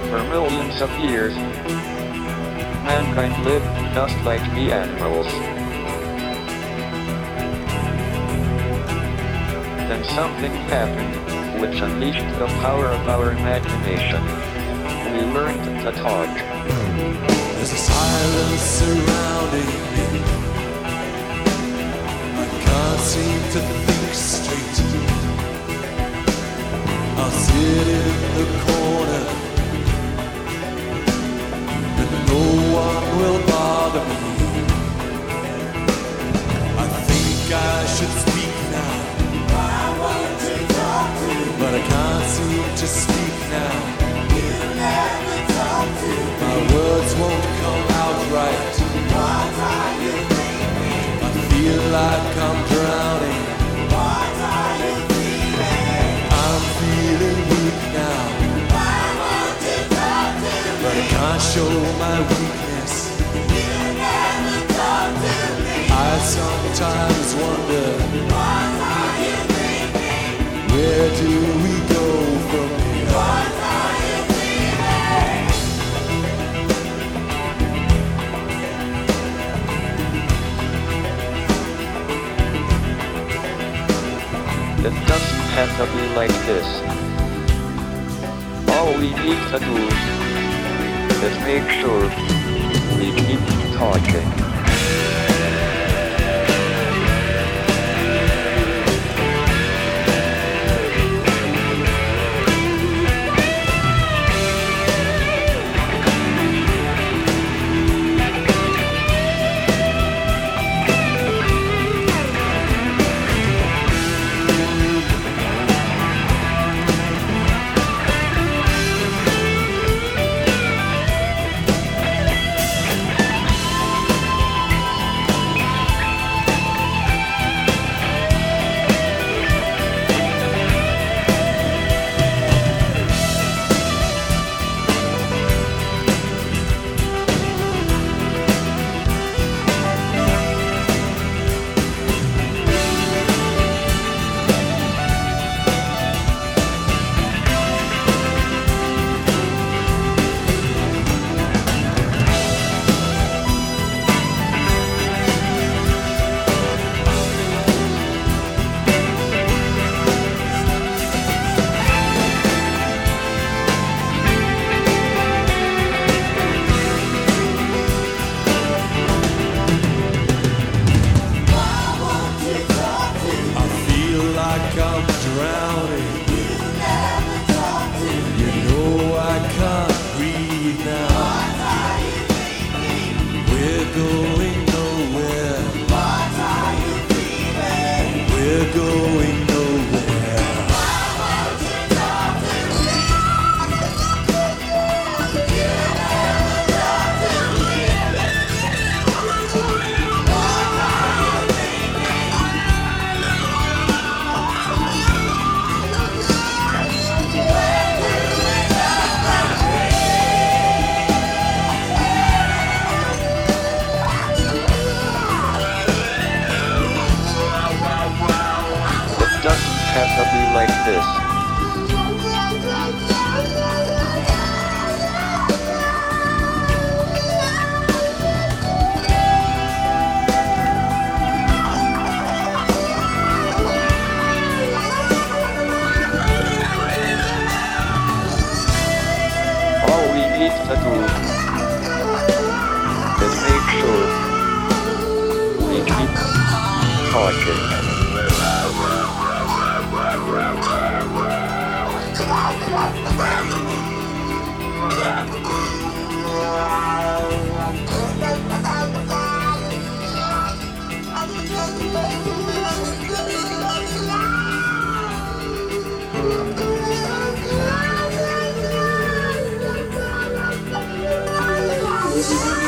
For millions of years, mankind lived just like the animals. Then something happened, which unleashed the power of our imagination. We learned to talk. There's a silence surrounding me. I can't seem to think straight. I'll sit in the corner, and no one will bother me. I think I should speak now, but I can't seem to speak now. My words won't come out right. I feel like I'm drowning. I'm feeling weak now, but I can't show my weakness. I sometimes wonder, where do we go from here? It doesn't have to be like this. All we need to do is make sure we keep talking. I'm drowning. You know I can't breathe now. We're going nowhere. We're going nowhere. Have to be like this. All we need to do is make sure we keep talking. This is